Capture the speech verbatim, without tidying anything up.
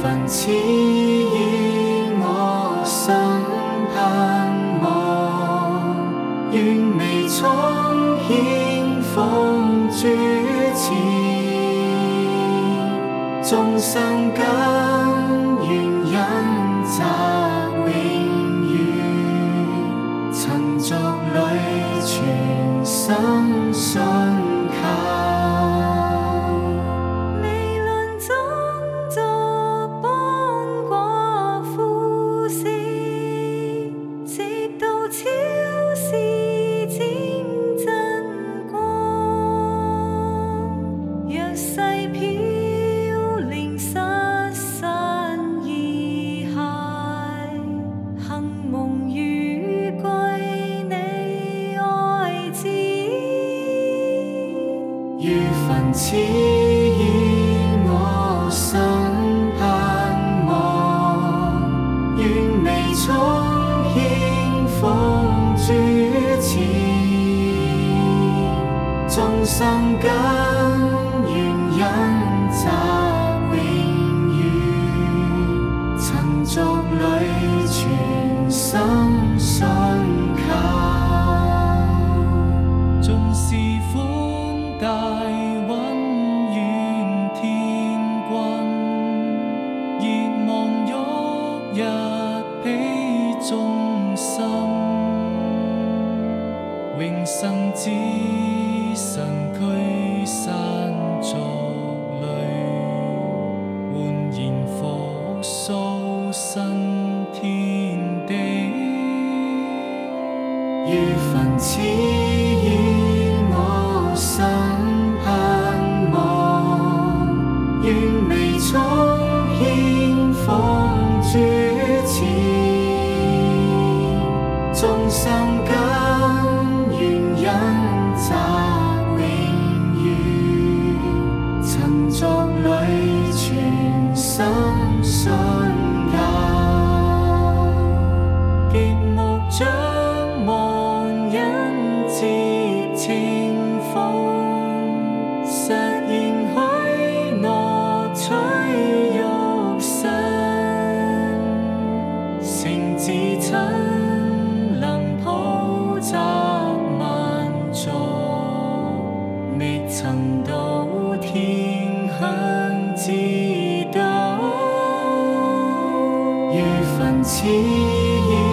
份熾意我心盼望，願微衝顯奉主前，眾生根願引澤永遠，塵俗裏全心信靠。於份熾意我心盼望，願微衝顯奉主前，眾生根願引澤永遠，塵俗裏全心信靠。縱是寬大溫遠天君，熱望旭日披眾心，永生之神驅散俗類，煥然復甦新天地。於份熾意我心盼望，願微衝顯奉主前，眾生根願引澤永遠，塵俗裏全心信靠，極目張望因節清風，實現許諾取肉身，聖子親能普澤萬族，未曾到天鄉之島，於份熾意